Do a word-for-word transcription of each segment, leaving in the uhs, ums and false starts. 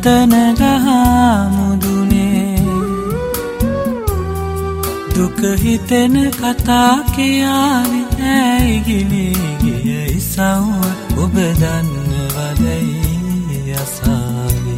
අත්තන ගහ මුදුනේ දුක හිතෙන කතා කියාවි ඇයි ගිලී ගිය ඉසව්ව ඔබ දන්නවදයි අසාවි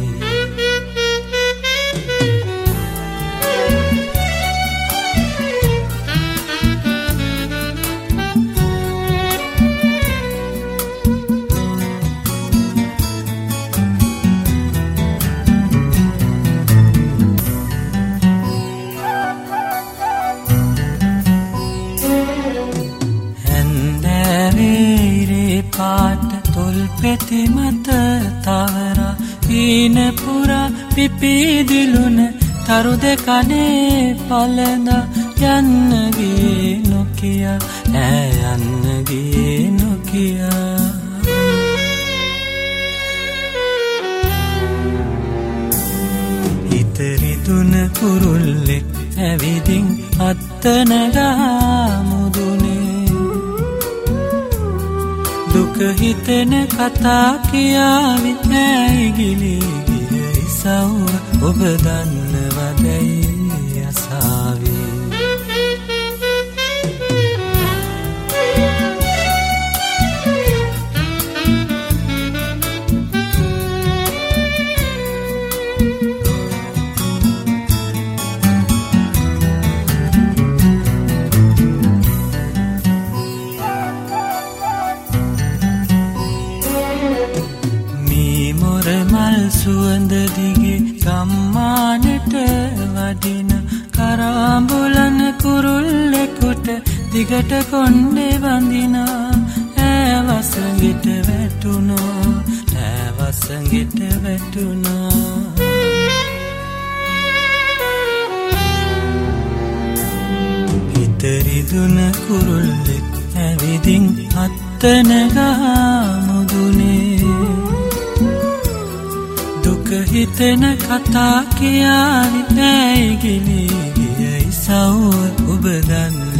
පාට තොල් පෙති මත තවරා හීන පුරා පිපිදිලුන තරු දෙකනේ පලඳ යන්න ගියේ නොකිය ඈ යන්න ගියේ නොකිය හිතරිතුන කුරුල්ලෙක් ඇවිදින් අත්තන ගහ මුදුනේ දුක හිතෙන කතා කියාවි ඇයි ගිලී ගිය ඉසව්ව ඔබ දන්නවදයි අසාවි මල් සුවඳ දිගේ ගම්මානට වදින කරාඹුලන කුරුල්ලෙකුට දිගට කොණ්ඩේ වඳිනා ඈ වසඟෙට වැටුණා ඈ වසඟෙට වැටුණා හිතරිදුන කුරුල්ලෙක් ඇවිදින් අත්තන ගහ මුදුනේ දුක හිතෙන කතා කියාවි ඇයි ගිලී ගිය ඉසව්ව ඔබ දන්න